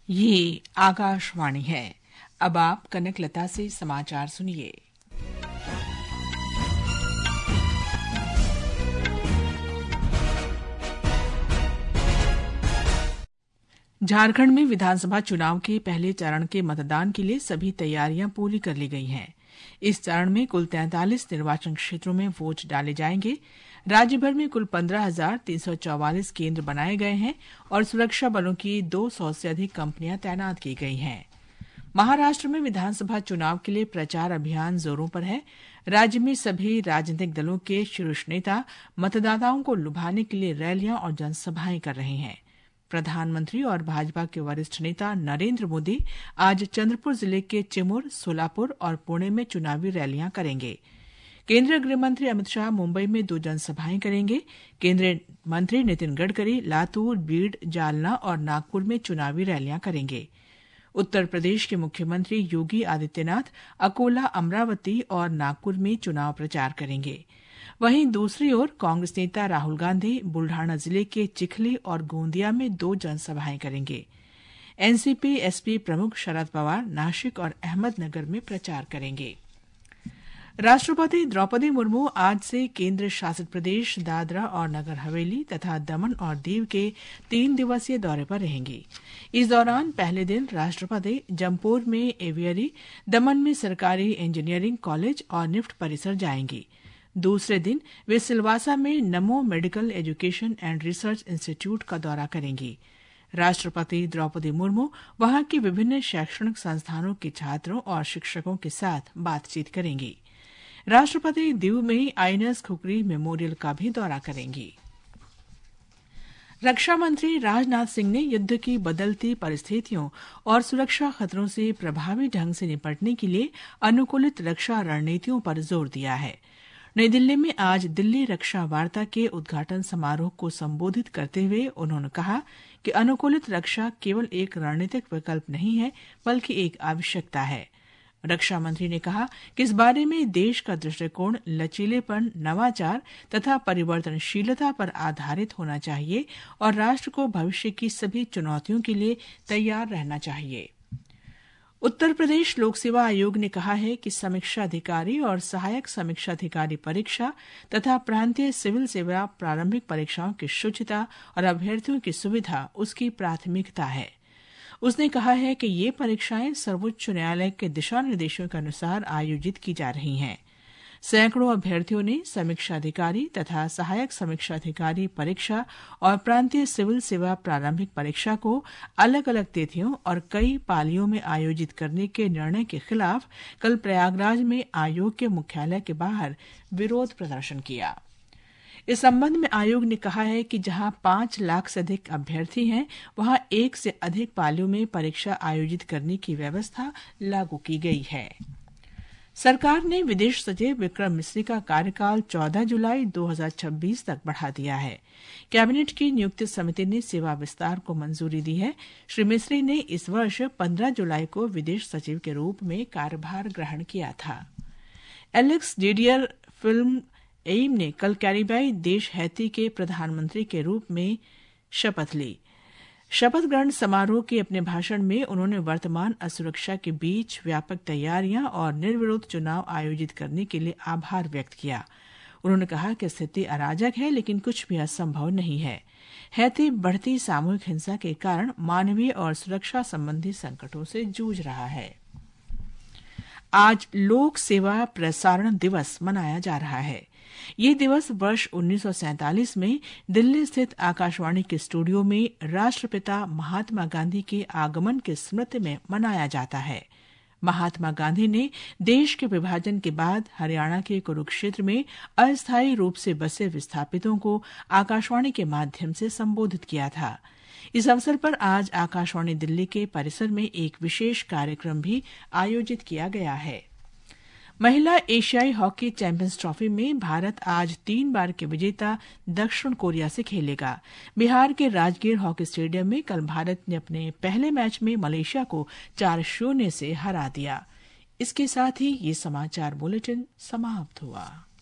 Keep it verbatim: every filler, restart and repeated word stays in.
ये आकाशवाणी है। अब आप कनकलता से समाचार सुनिए। झारखंड में विधानसभा चुनाव के पहले चरण के मतदान के लिए सभी तैयारियां पूरी कर ली गई हैं। इस चरण में कुल तैंतालीस निर्वाचन क्षेत्रों में वोट डाले जाएंगे। राज्य भर में कुल पंद्रह हजार तीन सौ चौवालीस केंद्र बनाए गए हैं और सुरक्षा बलों की दो सौ से अधिक कंपनियां तैनात की गई हैं। महाराष्ट्र में विधानसभा चुनाव के लिए प्रचार अभियान जोरों पर है। राज्य में सभी राजनीतिक दलों के शीर्ष नेता मतदाताओं को लुभाने के लिए रैलियां और जनसभाएं कर रहे हैं। प्रधानमंत्री और भाजपा के वरिष्ठ नेता नरेंद्र मोदी आज चंद्रपुर जिले के चिमूर, सोलापुर और पुणे में चुनावी रैलियां करेंगे। केंद्रीय गृह मंत्री अमित शाह मुंबई में दो जनसभाएं करेंगे। केंद्रीय मंत्री नितिन गडकरी लातूर, बीड, जालना और नागपुर में चुनावी रैलियां करेंगे। उत्तर प्रदेश के मुख्यमंत्री योगी आदित्यनाथ अकोला, अमरावती और नागपुर में चुनाव प्रचार करेंगे। वहीं दूसरी ओर कांग्रेस नेता राहुल गांधी बुल्ढाना जिले के चिखली और गोंदिया में दो जनसभाएं करेंगे। एनसीपी एसपी प्रमुख शरद पवार नासिक और अहमदनगर में प्रचार करेंगे। राष्ट्रपति द्रौपदी मुर्मू आज से केंद्र शासित प्रदेश दादरा और नगर हवेली तथा दमन और दीव के तीन दिवसीय दौरे पर रहेंगी। इस दौरान पहले दिन राष्ट्रपति जमपुर में एवियरी, दमन में सरकारी इंजीनियरिंग कॉलेज और निफ्ट परिसर जाएंगी। दूसरे दिन वे सिलवासा में Namo medical education and research institute का दौरा करेंगी। राष्ट्रपति द्रौपदी मुर्मू वहां के विभिन्न शैक्षणिक संस्थानों के छात्रों और शिक्षकों के साथ बातचीत करेंगी। राष्ट्रपति दीव में आईएनएस खुखरी मेमोरियल का भी दौरा करेंगी। रक्षा मंत्री राजनाथ सिंह ने युद्ध की बदलती परिस्थितियों और सुरक्षा खतरों से प्रभावी ढंग से निपटने के लिए अनुकूलित रक्षा रणनीतियों पर जोर दिया है। नई दिल्ली में आज दिल्ली रक्षा वार्ता के उद्घाटन समारोह को संबोधित करते हुए उन्होंने कहा कि अनुकूलित रक्षा केवल एक रणनीतिक विकल्प नहीं है, बल्कि एक आवश्यकता है। रक्षा मंत्री ने कहा कि इस बारे में देश का दृष्टिकोण लचीलेपन, नवाचार तथा परिवर्तनशीलता पर आधारित होना चाहिए और राष्ट्र को भविष्य की सभी चुनौतियों के लिए तैयार रहना चाहिए। उत्तर प्रदेश लोक सेवा आयोग ने कहा है कि समीक्षा अधिकारी और सहायक समीक्षा अधिकारी परीक्षा तथा प्रांतीय सिविल सेवा प्रारंभिक परीक्षाओं की शुचिता और अभ्यर्थियों की सुविधा उसकी प्राथमिकता है। उसने कहा है कि ये परीक्षाएं सर्वोच्च न्यायालय के दिशा निर्देशों के अनुसार आयोजित की जा रही हैं। सैकड़ों अभ्यर्थियों ने समीक्षा अधिकारी तथा सहायक समीक्षा अधिकारी परीक्षा और प्रांतीय सिविल सेवा प्रारंभिक परीक्षा को अलग अलग तिथियों और कई पालियों में आयोजित करने के निर्णय के खिलाफ कल प्रयागराज में आयोग के मुख्यालय के बाहर विरोध प्रदर्शन किया। इस संबंध में आयोग ने कहा है कि जहां पांच लाख से अधिक अभ्यर्थी हैं, वहां एक से अधिक पालियों में परीक्षा आयोजित करने की व्यवस्था लागू की गई है। सरकार ने विदेश सचिव विक्रम मिस्री का कार्यकाल चौदह जुलाई दो हज़ार छब्बीस तक बढ़ा दिया है। कैबिनेट की नियुक्ति समिति ने सेवा विस्तार को मंजूरी दी है। श्री मिस्री ने इस वर्ष पंद्रह जुलाई को विदेश सचिव के रूप में कार्यभार ग्रहण किया था। एलेक्स डीडियर फिल्म एइम ने कल कैरिबियाई देश हैती के प्रधानमंत्री के रूप में शपथ ली। शपथ ग्रहण समारोह के अपने भाषण में उन्होंने वर्तमान असुरक्षा के बीच व्यापक तैयारियां और निर्विरोध चुनाव आयोजित करने के लिए आभार व्यक्त किया। उन्होंने कहा कि स्थिति अराजक है, लेकिन कुछ भी असंभव नहीं है। हैती बढ़ती सामूहिक हिंसा के कारण मानवीय और सुरक्षा संबंधी संकटों से जूझ रहा है। आज लोक सेवा प्रसारण दिवस मनाया जा रहा है। ये दिवस वर्ष उन्नीस सौ सैंतालीस में दिल्ली स्थित आकाशवाणी के स्टूडियो में राष्ट्रपिता महात्मा गांधी के आगमन की स्मृति में मनाया जाता है। महात्मा गांधी ने देश के विभाजन के बाद हरियाणा के कुरुक्षेत्र में अस्थायी रूप से बसे विस्थापितों को आकाशवाणी के माध्यम से संबोधित किया था। इस अवसर पर आज आकाशवाणी दिल्ली के परिसर में एक विशेष कार्यक्रम भी आयोजित किया गया है। महिला एशियाई हॉकी चैंपियंस ट्रॉफी में भारत आज तीन बार के विजेता दक्षिण कोरिया से खेलेगा। बिहार के राजगीर हॉकी स्टेडियम में कल भारत ने अपने पहले मैच में मलेशिया को चार शून्य से हरा दिया। इसके साथ ही ये समाचार बुलेटिन समाप्त हुआ।